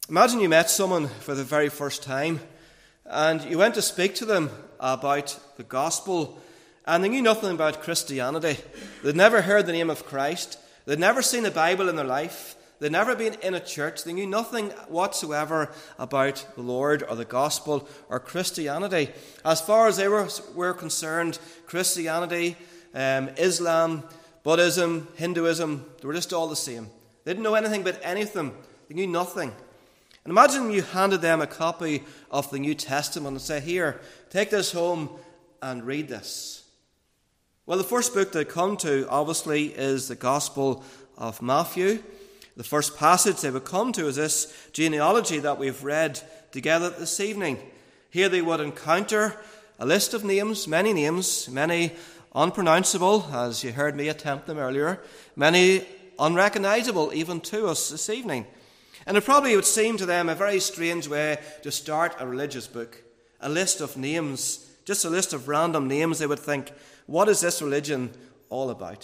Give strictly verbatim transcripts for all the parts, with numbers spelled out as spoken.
Imagine you met someone for the very first time and you went to speak to them about the gospel and they knew nothing about Christianity. They'd never heard the name of Christ. They'd never seen the Bible in their life. They'd never been in a church. They knew nothing whatsoever about the Lord or the gospel or Christianity. As far as they were, were concerned, Christianity, um, Islam, Buddhism, Hinduism, they were just all the same. They didn't know anything about any of them. They knew nothing. And imagine you handed them a copy of the New Testament and say, here, take this home and read this. Well, the first book they come to, obviously, is the Gospel of Matthew. The first passage they would come to is this genealogy that we've read together this evening. Here they would encounter a list of names, many names, many unpronounceable, as you heard me attempt them earlier, many unrecognizable even to us this evening. And it probably would seem to them a very strange way to start a religious book. A list of names, just a list of random names. They would think, what is this religion all about?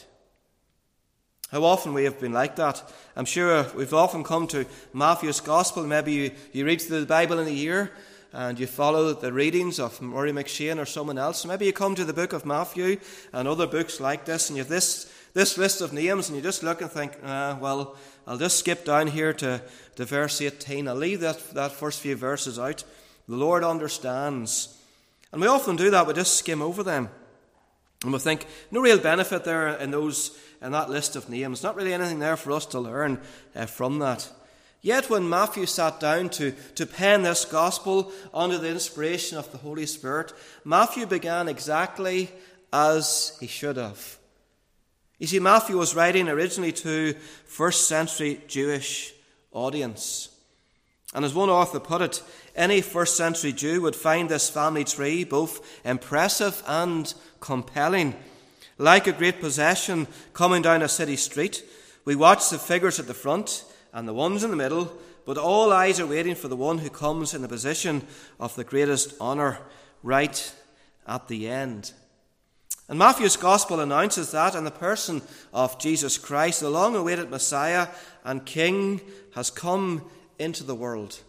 How often we have been like that. I'm sure we've often come to Matthew's Gospel. Maybe you, you read through the Bible in a year and you follow the readings of Murray McShane or someone else. Maybe you come to the book of Matthew and other books like this and you have this, this list of names and you just look and think, ah, well, I'll just skip down here to, to verse eighteen. I'll leave that, that first few verses out. The Lord understands. And we often do that. We just skim over them. And we think, no real benefit there in those in that list of names. Not really anything there for us to learn uh, from that. Yet when Matthew sat down to, to pen this gospel under the inspiration of the Holy Spirit, Matthew began exactly as he should have. You see, Matthew was writing originally to first century Jewish audience. And as one author put it, any first century Jew would find this family tree both impressive and compelling. Like a great procession coming down a city street, we watch the figures at the front and the ones in the middle, but all eyes are waiting for the one who comes in the position of the greatest honour right at the end. And Matthew's Gospel announces that in the person of Jesus Christ, the long-awaited Messiah and King has come into the world.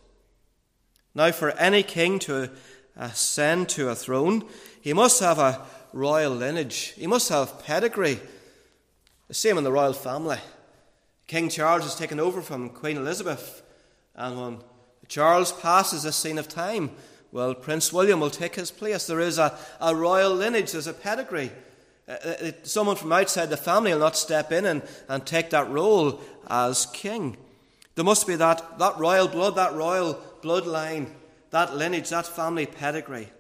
Now, for any king to ascend to a throne, he must have a royal lineage. He must have pedigree. The same in the royal family. King Charles has taken over from Queen Elizabeth, and when Charles passes this scene of time, well, Prince William will take his place. There is a, a royal lineage, there's a pedigree. Uh, it, someone from outside the family will not step in and, and take that role as king. There must be that, that royal blood, that royal bloodline, that lineage, that family pedigree.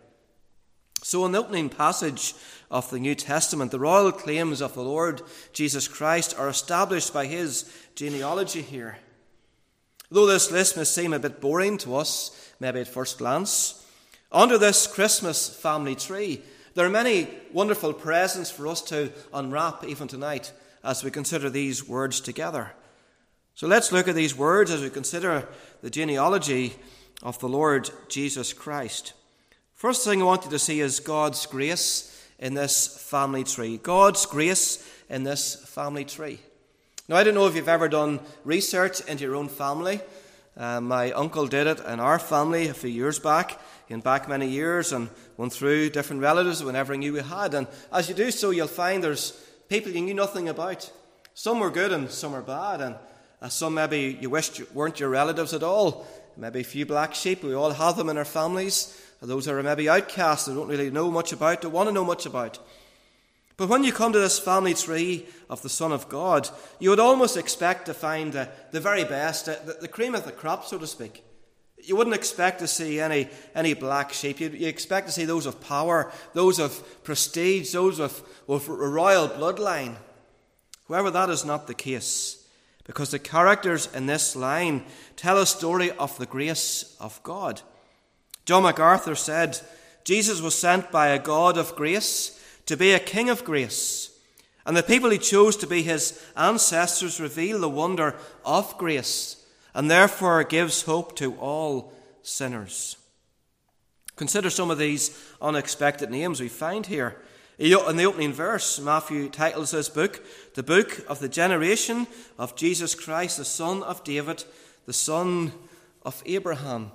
So in the opening passage of the New Testament, the royal claims of the Lord Jesus Christ are established by his genealogy here. Though this list may seem a bit boring to us, maybe at first glance, under this Christmas family tree, there are many wonderful presents for us to unwrap even tonight as we consider these words together. So let's look at these words as we consider the genealogy of the Lord Jesus Christ. First thing I want you to see is God's grace in this family tree. God's grace in this family tree. Now, I don't know if you've ever done research into your own family. Uh, my uncle did it in our family a few years back, and back many years, and went through different relatives whenever he knew we had. And as you do so, you'll find there's people you knew nothing about. Some were good and some were bad, and uh, some maybe you wished weren't your relatives at all. Maybe a few black sheep, we all have them in our families. Those who are maybe outcasts, they don't really know much about, don't want to know much about. But when you come to this family tree of the Son of God, you would almost expect to find the, the very best, the, the cream of the crop, so to speak. You wouldn't expect to see any, any black sheep. You, you expect to see those of power, those of prestige, those of, of royal bloodline. However, that is not the case, because the characters in this line tell a story of the grace of God. John MacArthur said, Jesus was sent by a God of grace to be a king of grace. And the people he chose to be his ancestors reveal the wonder of grace and therefore gives hope to all sinners. Consider some of these unexpected names we find here. In the opening verse, Matthew titles this book, The Book of the Generation of Jesus Christ, the Son of David, the Son of Abraham.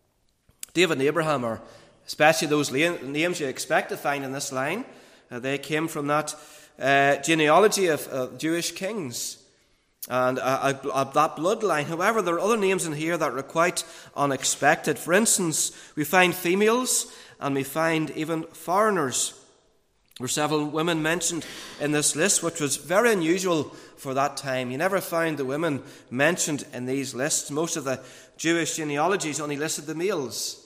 David and Abraham are especially those names you expect to find in this line. Uh, they came from that uh, genealogy of uh, Jewish kings and uh, uh, that bloodline. However, there are other names in here that are quite unexpected. For instance, we find females and we find even foreigners. There were several women mentioned in this list, which was very unusual for that time. You never found the women mentioned in these lists. Most of the Jewish genealogies only listed the males.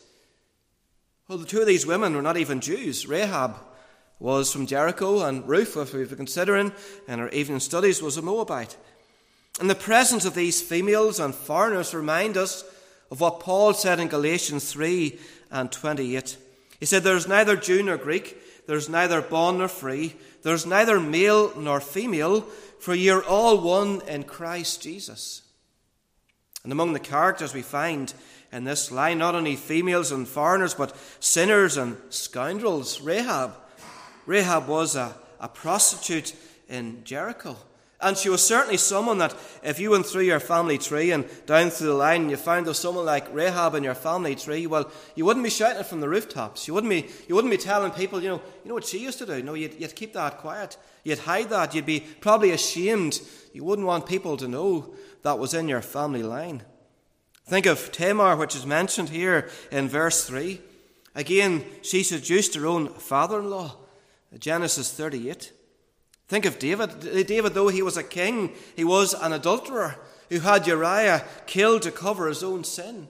Well, the two of these women were not even Jews. Rahab was from Jericho, and Ruth, if we've been considering in our evening studies, was a Moabite. And the presence of these females and foreigners remind us of what Paul said in Galatians three and twenty-eight. He said, "There is neither Jew nor Greek, there is neither bond nor free, there is neither male nor female, for ye are all one in Christ Jesus." And among the characters we find in this line, not only females and foreigners, but sinners and scoundrels. Rahab. Rahab was a, a prostitute in Jericho. And she was certainly someone that if you went through your family tree and down through the line and you found there was someone like Rahab in your family tree, well, you wouldn't be shouting it from the rooftops. You wouldn't be, you wouldn't be telling people, you know, you know what she used to do. No, you'd, you'd keep that quiet. You'd hide that. You'd be probably ashamed. You wouldn't want people to know that was in your family line. Think of Tamar, which is mentioned here in verse three. Again, she seduced her own father-in-law. Genesis thirty-eight. Think of David. David, though he was a king, he was an adulterer who had Uriah killed to cover his own sin.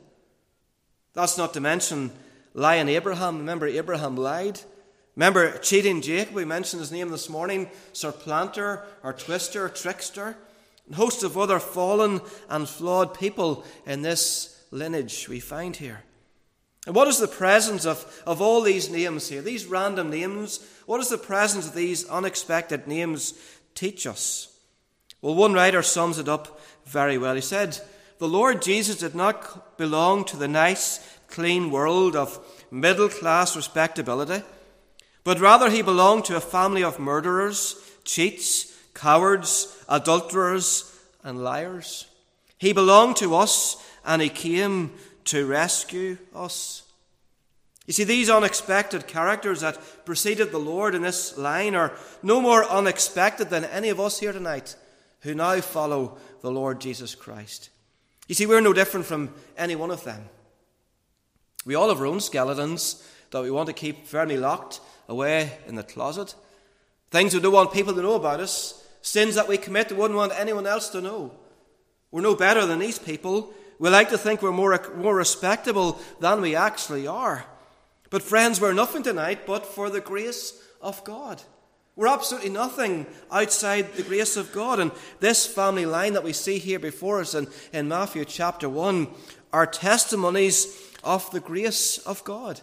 That's not to mention lying Abraham. Remember, Abraham lied. Remember, cheating Jacob. We mentioned his name this morning. Supplanter or twister, trickster. And hosts of other fallen and flawed people in this lineage we find here. And what is the presence of, of all these names here, these random names? What does the presence of these unexpected names teach us? Well, one writer sums it up very well. He said, "The Lord Jesus did not belong to the nice, clean world of middle-class respectability, but rather he belonged to a family of murderers, cheats, cowards, adulterers, and liars. He belonged to us, and he came to rescue us." You see, these unexpected characters that preceded the Lord in this line are no more unexpected than any of us here tonight who now follow the Lord Jesus Christ. You see, we're no different from any one of them. We all have our own skeletons that we want to keep firmly locked away in the closet. Things we don't want people to know about us. Sins that we commit we wouldn't want anyone else to know. We're no better than these people. We like to think we're more, more respectable than we actually are. But friends, we're nothing tonight but for the grace of God. We're absolutely nothing outside the grace of God. And this family line that we see here before us in, in Matthew chapter one are testimonies of the grace of God.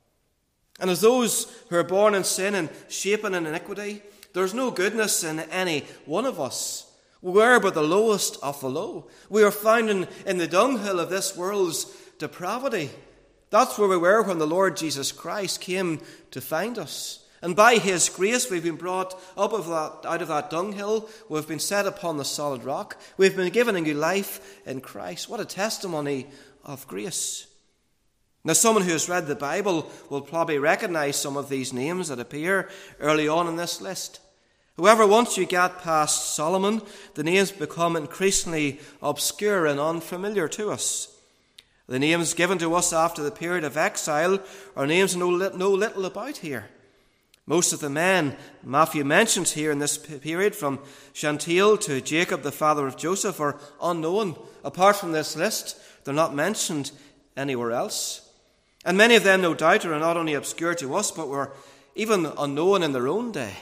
And as those who are born in sin and shapen in iniquity, there's no goodness in any one of us. We are but the lowest of the low. We are found in, in the dunghill of this world's depravity. That's where we were when the Lord Jesus Christ came to find us. And by his grace we've been brought up of that, out of that dunghill. We've been set upon the solid rock. We've been given a new life in Christ. What a testimony of grace. Now, someone who has read the Bible will probably recognize some of these names that appear early on in this list. However, once you get past Solomon, the names become increasingly obscure and unfamiliar to us. The names given to us after the period of exile are names we know little about here. Most of the men Matthew mentions here in this period, from Shantiel to Jacob, the father of Joseph, are unknown. Apart from this list, they're not mentioned anywhere else. And many of them, no doubt, are not only obscure to us, but were even unknown in their own day.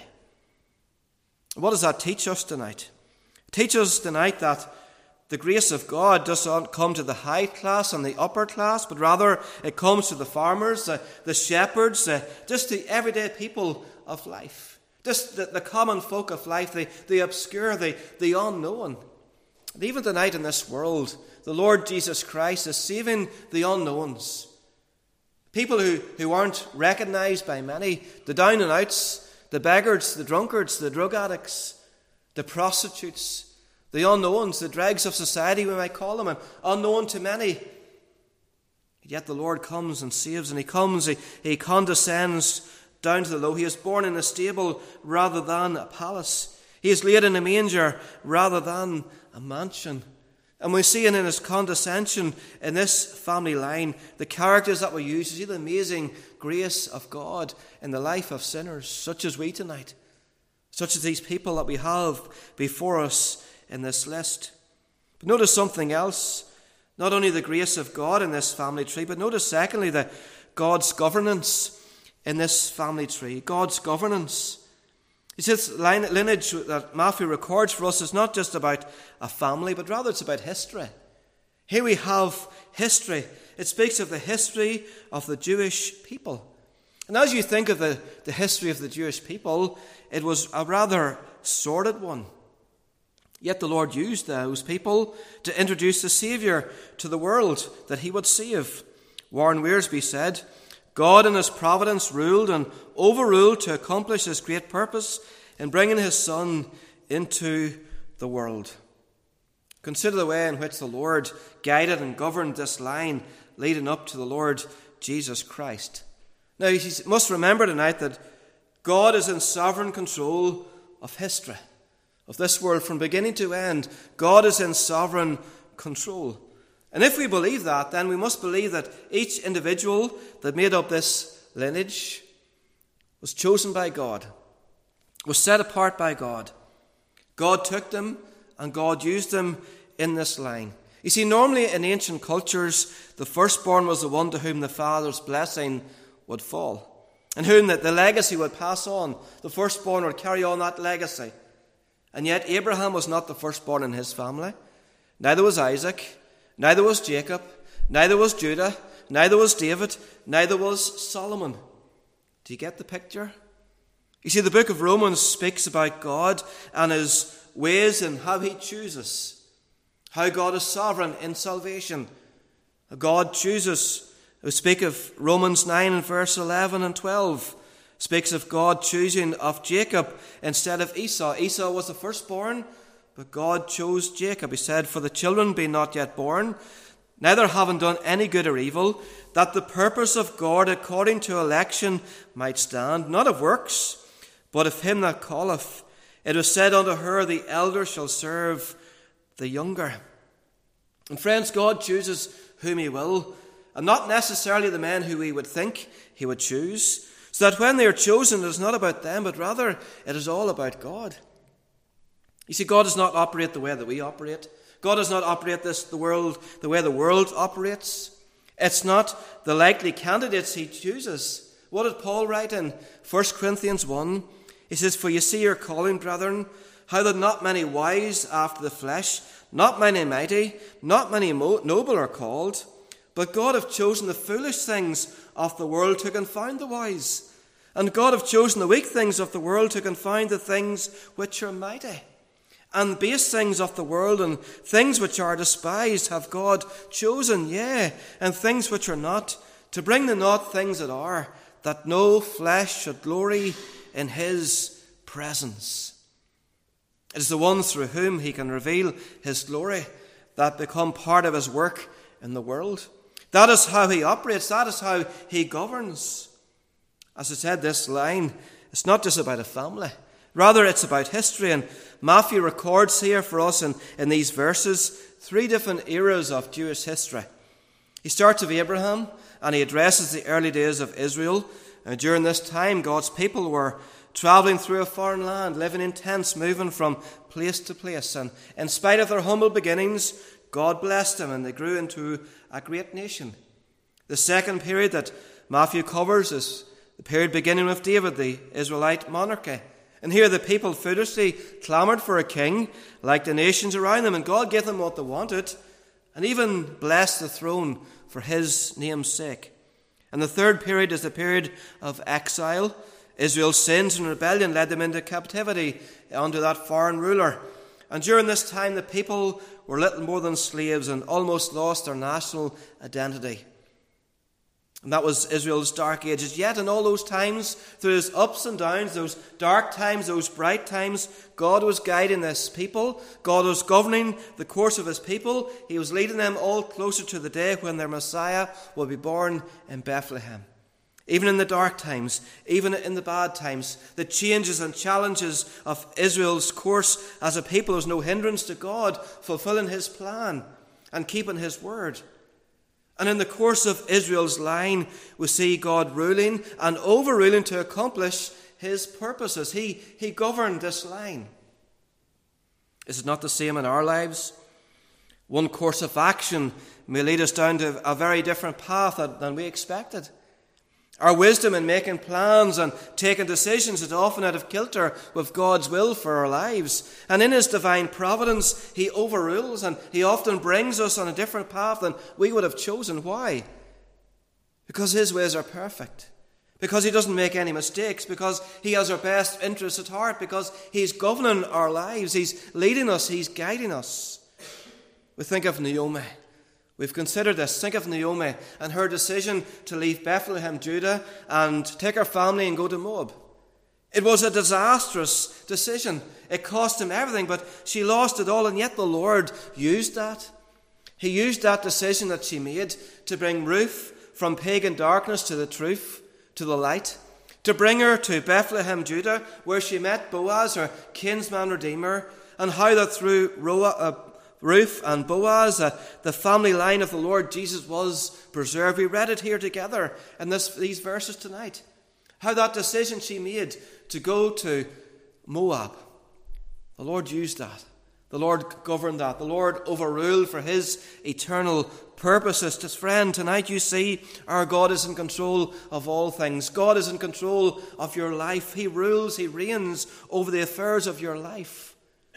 What does that teach us tonight? It teaches us tonight that the grace of God does not come to the high class and the upper class, but rather it comes to the farmers, the, the shepherds, the, just the everyday people of life. Just the, the common folk of life, the, the obscure, the, the unknown. And even tonight in this world, the Lord Jesus Christ is saving the unknowns. People who, who aren't recognized by many, the down and outs, the beggars, the drunkards, the drug addicts, the prostitutes, the unknowns, the dregs of society, we might call them, and unknown to many. Yet the Lord comes and saves, and he comes, he, he condescends down to the low. He is born in a stable rather than a palace. He is laid in a manger rather than a mansion. And we see in his condescension in this family line the characters that we use. You see the amazing grace of God in the life of sinners, such as we tonight, such as these people that we have before us in this list. But notice something else. Not only the grace of God in this family tree, but notice secondly that God's governance in this family tree. God's governance. He says lineage that Matthew records for us is not just about a family, but rather it's about history. Here we have history. It speaks of the history of the Jewish people. And as you think of the, the history of the Jewish people, it was a rather sordid one. Yet the Lord used those people to introduce the Saviour to the world that he would save. Warren Wiersbe said, God in his providence ruled and overruled to accomplish his great purpose in bringing his Son into the world. Consider the way in which the Lord guided and governed this line leading up to the Lord Jesus Christ. Now, you must remember tonight that God is in sovereign control of history, of this world from beginning to end. God is in sovereign control. And if we believe that, then we must believe that each individual that made up this lineage was chosen by God, was set apart by God. God took them and God used them in this line. You see, normally in ancient cultures, the firstborn was the one to whom the father's blessing would fall, and whom the, the legacy would pass on. The firstborn would carry on that legacy. And yet Abraham was not the firstborn in his family. Neither was Isaac. Neither was Jacob. Neither was Judah. Neither was David. Neither was Solomon. Do you get the picture? You see, the book of Romans speaks about God and his ways and how he chooses. How God is sovereign in salvation. God chooses. We speak of Romans nine and verse eleven and twelve. Speaks of God choosing of Jacob instead of Esau. Esau was the firstborn, but God chose Jacob. He said, for the children be not yet born, neither having done any good or evil, that the purpose of God according to election might stand, not of works, but of him that calleth. It was said unto her, the elder shall serve the younger. And friends, God chooses whom he will, and not necessarily the men who we would think he would choose. So that when they are chosen, it is not about them, but rather it is all about God. You see, God does not operate the way that we operate. God does not operate this the world the way the world operates. It's not the likely candidates he chooses. What did Paul write in First Corinthians one? He says, for you see your calling, brethren, how that not many wise after the flesh, not many mighty, not many mo- noble are called, but God hath chosen the foolish things of the world to confound the wise. And God hath chosen the weak things of the world to confound the things which are mighty. And base things of the world and things which are despised have God chosen, yea, and things which are not, to bring the not things that are, that no flesh should glory in his presence. It is the one through whom he can reveal his glory that become part of his work in the world. That is how he operates. That is how he governs. As I said, this line, it's not just about a family. Rather, it's about history. And Matthew records here for us in, in these verses three different eras of Jewish history. He starts with Abraham and he addresses the early days of Israel. And during this time, God's people were travelling through a foreign land, living in tents, moving from place to place. And in spite of their humble beginnings, God blessed them and they grew into a great nation. The second period that Matthew covers is the period beginning with David, the Israelite monarchy. And here the people foolishly clamoured for a king like the nations around them, and God gave them what they wanted and even blessed the throne for his name's sake. And the third period is the period of exile. Israel's sins and rebellion led them into captivity under that foreign ruler. And during this time, the people were little more than slaves and almost lost their national identity. And that was Israel's dark ages. Yet in all those times, through those ups and downs, those dark times, those bright times, God was guiding this people. God was governing the course of his people. He was leading them all closer to the day when their Messiah will be born in Bethlehem. Even in the dark times, even in the bad times, the changes and challenges of Israel's course as a people was no hindrance to God fulfilling his plan and keeping his word. And in the course of Israel's line, we see God ruling and overruling to accomplish his purposes. He, he governed this line. Is it not the same in our lives? One course of action may lead us down to a very different path than we expected. Our wisdom in making plans and taking decisions is often out of kilter with God's will for our lives. And in his divine providence, he overrules and he often brings us on a different path than we would have chosen. Why? Because his ways are perfect. Because he doesn't make any mistakes. Because he has our best interests at heart. Because he's governing our lives. He's leading us. He's guiding us. We think of Naomi. We've considered this. Think of Naomi and her decision to leave Bethlehem, Judah, and take her family and go to Moab. It was a disastrous decision. It cost him everything, but she lost it all, and yet the Lord used that. He used that decision that she made to bring Ruth from pagan darkness to the truth, to the light, to bring her to Bethlehem, Judah, where she met Boaz, her kinsman redeemer, and how that through Roa, uh, Ruth and Boaz, uh, the family line of the Lord Jesus was preserved. We read it here together in this, these verses tonight. How that decision she made to go to Moab, the Lord used that. The Lord governed that. The Lord overruled for his eternal purposes. Just friend, tonight you see our God is in control of all things. God is in control of your life. He rules, he reigns over the affairs of your life.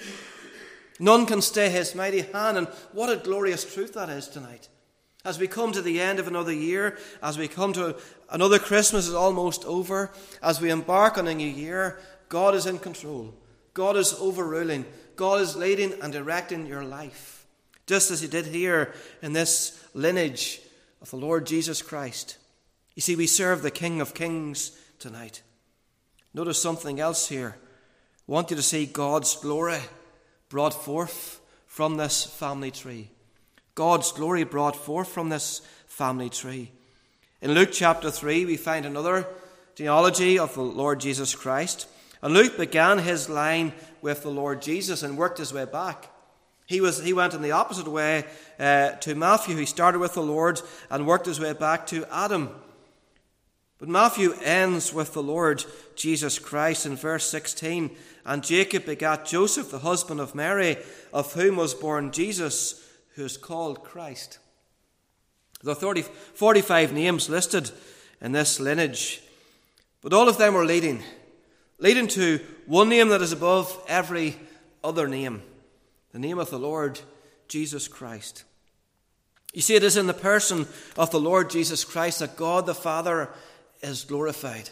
None can stay his mighty hand, and what a glorious truth that is tonight. As we come to the end of another year, as we come to another Christmas is almost over, as we embark on a new year, God is in control. God is overruling. God is leading and directing your life, just as he did here in this lineage of the Lord Jesus Christ. You see, we serve the King of Kings tonight. Notice something else here. I want you to see God's glory brought forth from this family tree. God's glory brought forth from this family tree. In Luke chapter three, we find another genealogy of the Lord Jesus Christ. And Luke began his line with the Lord Jesus and worked his way back. He was he went in the opposite way uh, to Matthew. He started with the Lord and worked his way back to Adam. But Matthew ends with the Lord Jesus Christ in verse sixteen. And Jacob begat Joseph, the husband of Mary, of whom was born Jesus, who is called Christ. There are forty-five names listed in this lineage, but all of them are leading, leading to one name that is above every other name, the name of the Lord Jesus Christ. You see, it is in the person of the Lord Jesus Christ that God the Father is glorified.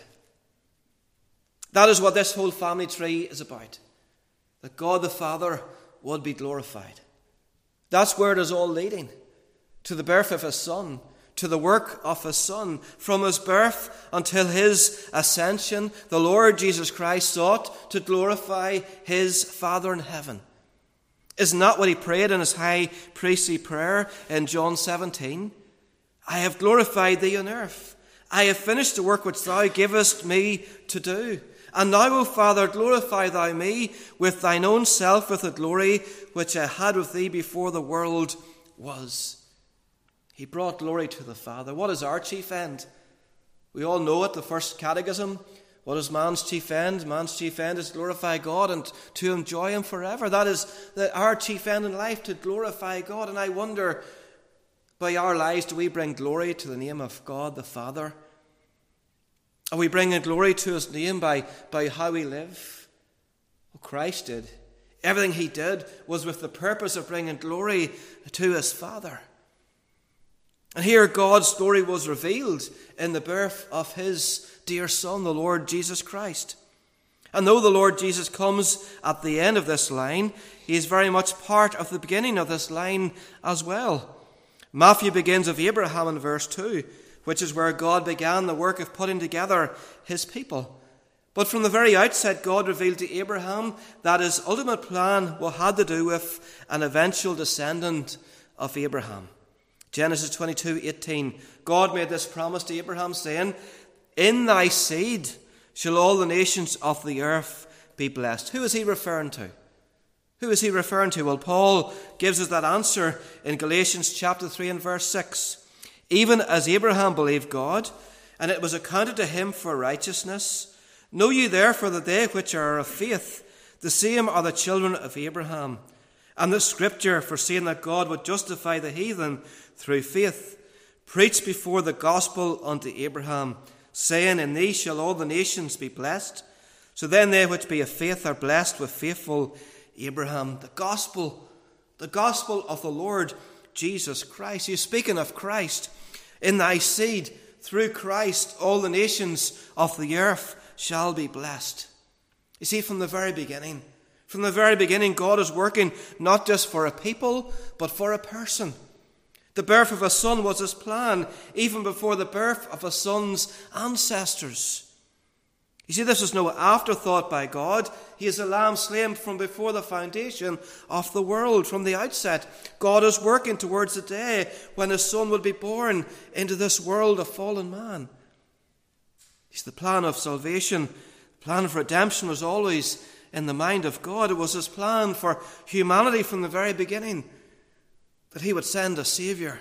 That is what this whole family tree is about, that God the Father would be glorified. That's where it is all leading, to the birth of his Son, to the work of his Son. From his birth until his ascension, the Lord Jesus Christ sought to glorify his Father in heaven. Isn't that what he prayed in his high priestly prayer in John seventeen? I have glorified thee on earth. I have finished the work which thou givest me to do. And now, O Father, glorify thou me with thine own self, with the glory which I had with thee before the world was. He brought glory to the Father. What is our chief end? We all know it, the first catechism. What is man's chief end? Man's chief end is to glorify God and to enjoy him forever. That is the, our chief end in life, to glorify God. And I wonder, by our lives, do we bring glory to the name of God the Father? Are we bringing glory to his name by, by how we live? Well, Christ did. Everything he did was with the purpose of bringing glory to his Father. And here God's glory was revealed in the birth of his dear Son, the Lord Jesus Christ. And though the Lord Jesus comes at the end of this line, he is very much part of the beginning of this line as well. Matthew begins of Abraham in verse two. which is where God began the work of putting together his people. But from the very outset, God revealed to Abraham that his ultimate plan had to do with an eventual descendant of Abraham. Genesis twenty-two eighteen, God made this promise to Abraham, saying, "In thy seed shall all the nations of the earth be blessed." Who is he referring to? Who is he referring to? Well, Paul gives us that answer in Galatians chapter three and verse six. "Even as Abraham believed God, and it was accounted to him for righteousness. Know ye therefore that they which are of faith, the same are the children of Abraham. And the scripture, foreseeing that God would justify the heathen through faith, preached before the gospel unto Abraham, saying, In thee shall all the nations be blessed. So then they which be of faith are blessed with faithful Abraham." The gospel, the gospel of the Lord Jesus Christ. He's speaking of Christ. "In thy seed, through Christ, all the nations of the earth shall be blessed." You see, from the very beginning, from the very beginning, God is working not just for a people, but for a person. The birth of a son was his plan, even before the birth of a son's ancestors. You see, this is no afterthought by God. He is a lamb slain from before the foundation of the world. From the outset, God is working towards the day when his son will be born into this world of fallen man. He's the plan of salvation. The plan of redemption was always in the mind of God. It was his plan for humanity from the very beginning, that he would send a Saviour.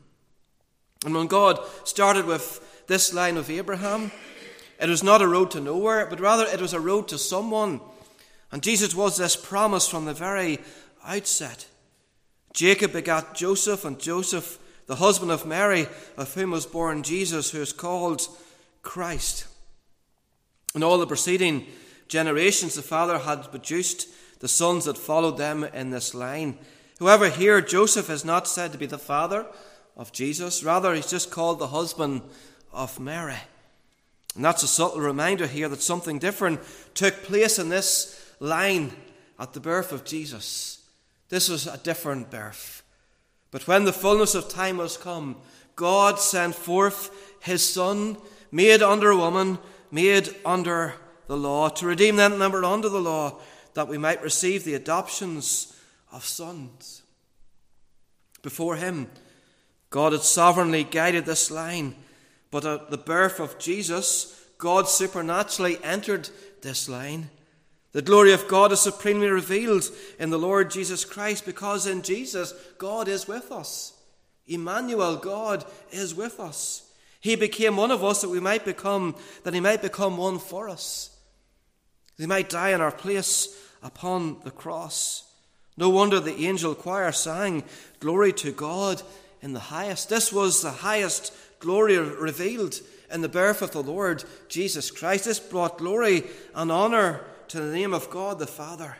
And when God started with this line of Abraham, it was not a road to nowhere, but rather it was a road to someone. And Jesus was this promise from the very outset. Jacob begat Joseph, and Joseph, the husband of Mary, of whom was born Jesus, who is called Christ. In all the preceding generations, the Father had produced the sons that followed them in this line. However, here Joseph is not said to be the father of Jesus. Rather, he's just called the husband of Mary. And that's a subtle reminder here that something different took place in this line at the birth of Jesus. This was a different birth. But when the fullness of time was come, God sent forth his Son, made under a woman, made under the law, to redeem them that were under the law, that we might receive the adoptions of sons. Before him, God had sovereignly guided this line, but at the birth of Jesus, God supernaturally entered this line. The glory of God is supremely revealed in the Lord Jesus Christ, because in Jesus, God is with us. Emmanuel, God is with us. He became one of us that we might become, that he might become one for us. He might die in our place upon the cross. No wonder the angel choir sang, "Glory to God in the highest." This was the highest glory revealed in the birth of the Lord Jesus Christ. This brought glory and honour to the name of God the Father.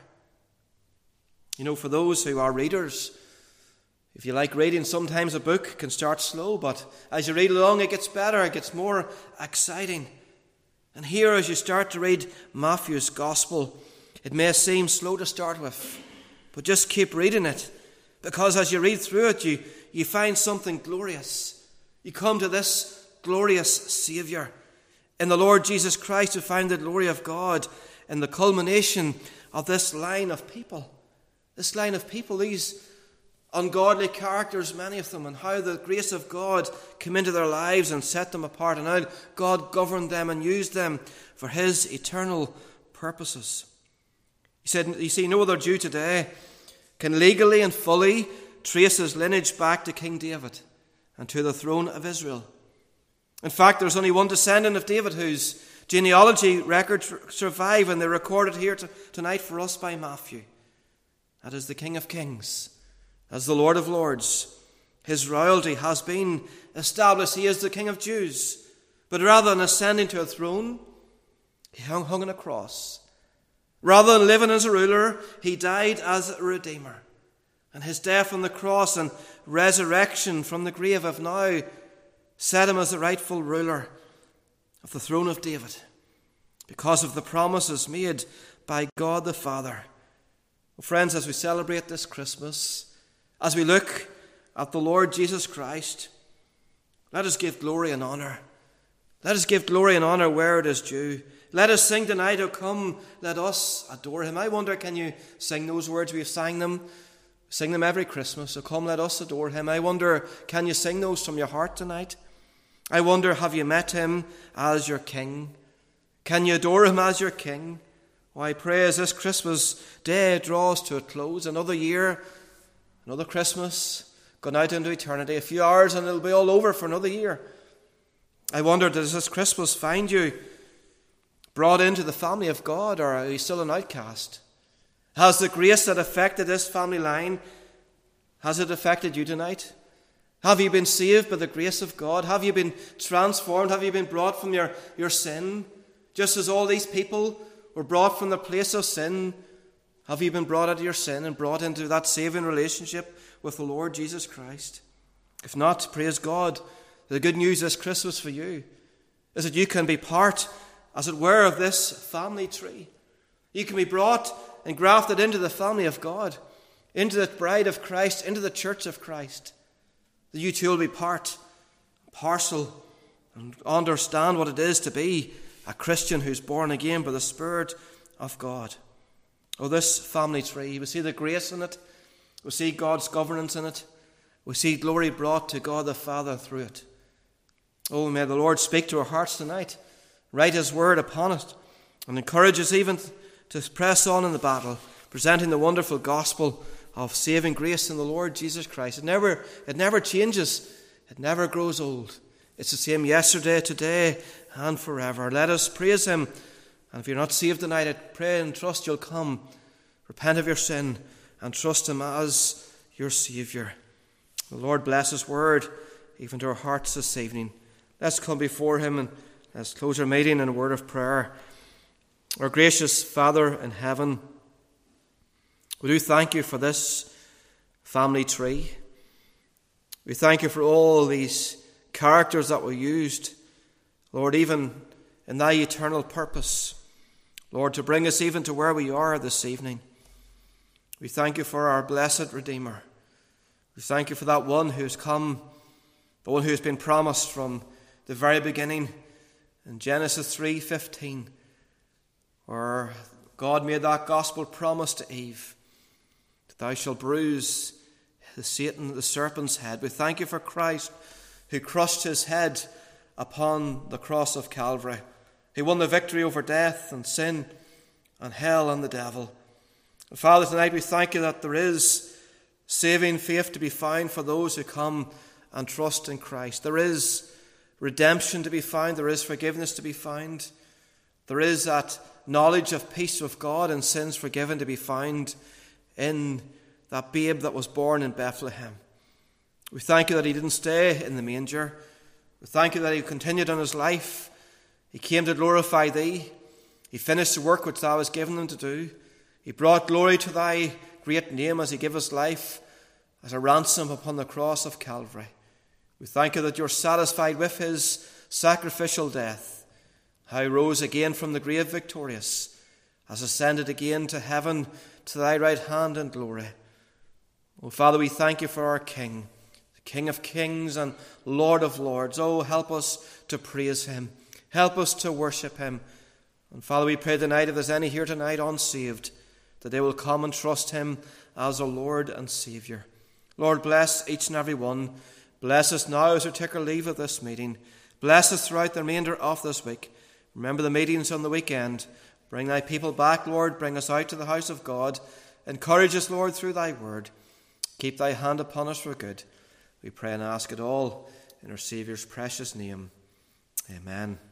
You know, for those who are readers, if you like reading, sometimes a book can start slow, but as you read along, it gets better, it gets more exciting. And here, as you start to read Matthew's Gospel, it may seem slow to start with, but just keep reading it, because as you read through it, you, you find something glorious. You come to this glorious Saviour. In the Lord Jesus Christ, you find the glory of God in the culmination of this line of people. This line of people, these ungodly characters, many of them, and how the grace of God came into their lives and set them apart, and how God governed them and used them for his eternal purposes. He said, you see, no other Jew today can legally and fully trace his lineage back to King David and to the throne of Israel. In fact, there's only one descendant of David whose genealogy records survive, and they're recorded here to, tonight for us by Matthew. That is the King of Kings, as the Lord of Lords. His royalty has been established. He is the King of Jews. But rather than ascending to a throne, he hung, hung on a cross. Rather than living as a ruler, he died as a redeemer. And his death on the cross and resurrection from the grave have now set him as the rightful ruler of the throne of David, because of the promises made by God the Father. Well, friends, as we celebrate this Christmas, as we look at the Lord Jesus Christ, Let us give glory and honour. Let us give glory and honour where it is due. Let us sing tonight, O come, let us adore him. I wonder, can you sing those words? We've sang them. Sing them every Christmas. So come, let us adore him. I wonder, can you sing those from your heart tonight? I wonder, have you met him as your King? Can you adore him as your King? Oh, I pray as this Christmas day draws to a close, another year, another Christmas, gone out into eternity, a few hours and it'll be all over for another year. I wonder, does this Christmas find you brought into the family of God, or are you still an outcast? Has the grace that affected this family line, has it affected you tonight? Have you been saved by the grace of God? Have you been transformed? Have you been brought from your, your sin? Just as all these people were brought from the place of sin, have you been brought out of your sin and brought into that saving relationship with the Lord Jesus Christ? If not, praise God. The good news this Christmas for you is that you can be part, as it were, of this family tree. You can be brought and grafted into the family of God, into the bride of Christ, into the church of Christ. That you too will be part, parcel, and understand what it is to be a Christian who's born again by the Spirit of God. Oh, this family tree, we see the grace in it. We see God's governance in it. We see glory brought to God the Father through it. Oh, may the Lord speak to our hearts tonight, write his word upon it, and encourage us even to press on in the battle, presenting the wonderful gospel of saving grace in the Lord Jesus Christ. It never, it never changes. It never grows old. It's the same yesterday, today, and forever. Let us praise him. And if you're not saved tonight, I pray and trust you'll come, repent of your sin, and trust him as your Saviour. The Lord bless his word, even to our hearts this evening. Let's come before him and let's close our meeting in a word of prayer. Our gracious Father in heaven, we do thank you for this family tree. We thank you for all these characters that were used, Lord, even in thy eternal purpose, Lord, to bring us even to where we are this evening. We thank you for our blessed Redeemer. We thank you for that one who has come, the one who has been promised from the very beginning in Genesis three fifteen. Where God made that gospel promise to Eve, that thou shalt bruise the Satan, the serpent's head. We thank you for Christ, who crushed his head upon the cross of Calvary. He won the victory over death and sin and hell and the devil. And Father, tonight we thank you that there is saving faith to be found for those who come and trust in Christ. There is redemption to be found. There is forgiveness to be found. There is that knowledge of peace with God and sins forgiven to be found in that babe that was born in Bethlehem. We thank you that he didn't stay in the manger. We thank you that he continued on his life. He came to glorify thee. He finished the work which thou hast given him to do. He brought glory to thy great name as he gave his life as a ransom upon the cross of Calvary. We thank you that you're satisfied with his sacrificial death, how he rose again from the grave victorious, has ascended again to heaven to thy right hand in glory. Oh, Father, we thank you for our King, the King of kings and Lord of lords. Oh, help us to praise him. Help us to worship him. And Father, we pray tonight, if there's any here tonight unsaved, that they will come and trust him as a Lord and Saviour. Lord, bless each and every one. Bless us now as we take our leave of this meeting. Bless us throughout the remainder of this week. Remember the meetings on the weekend. Bring thy people back, Lord. Bring us out to the house of God. Encourage us, Lord, through thy word. Keep thy hand upon us for good. We pray and ask it all in our Saviour's precious name. Amen.